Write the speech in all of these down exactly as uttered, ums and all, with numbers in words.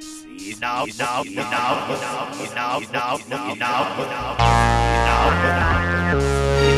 You know, you know, you know, you know, you know, you know, you know, you know, you know, you know, you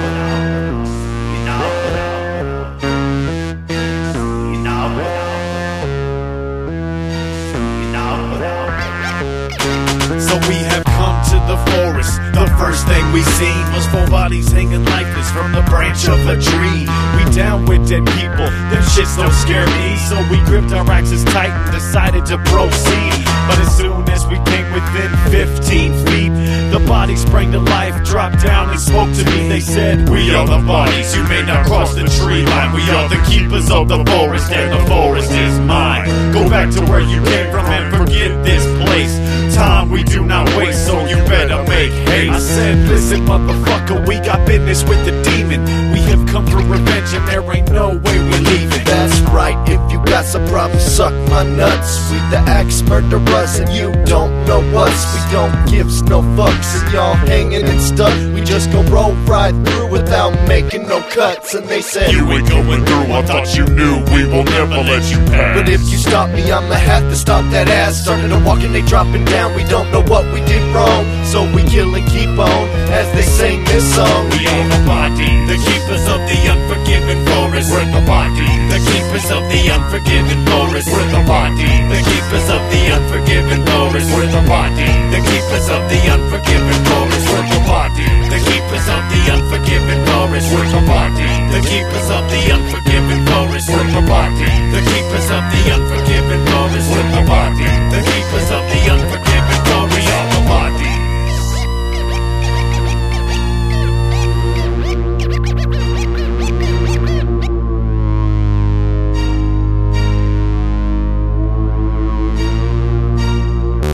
So we have come to the forest. The first thing we seen was four bodies hanging lifeless from the branch of a tree. We down with dead people, them shits don't scare me. So we gripped our axes tight and decided to proceed. But as soon as we came within fifteen feet, the bodies sprang to life, dropped down and spoke to me. They said, "We are the bodies, you may not cross the tree line. We are the keepers of the forest and the forest is mine. Go back to where you came from and forget this place. Time we do not waste, so you better make haste." I said, "Listen motherfucker, we got business with the demon. We have come for revenge and there ain't no way we're leaving." That's right, if you got some problems, suck my nuts. We the axe murderers and you don't know us. We don't give no fucks and y'all hanging and stuck. We just go roll right through without making no cuts. And they said, "You ain't going through, I thought you knew. We will never let you pass. But if you stop me, I'ma have to stop that ass." Started to walk and they dropping down. We don't know what we did wrong, so we kill and keep on as they sing this song. We are the body, the keepers of the unforgiven forest. We're the body, The keepers of the unforgiven forest. we're the body, The keepers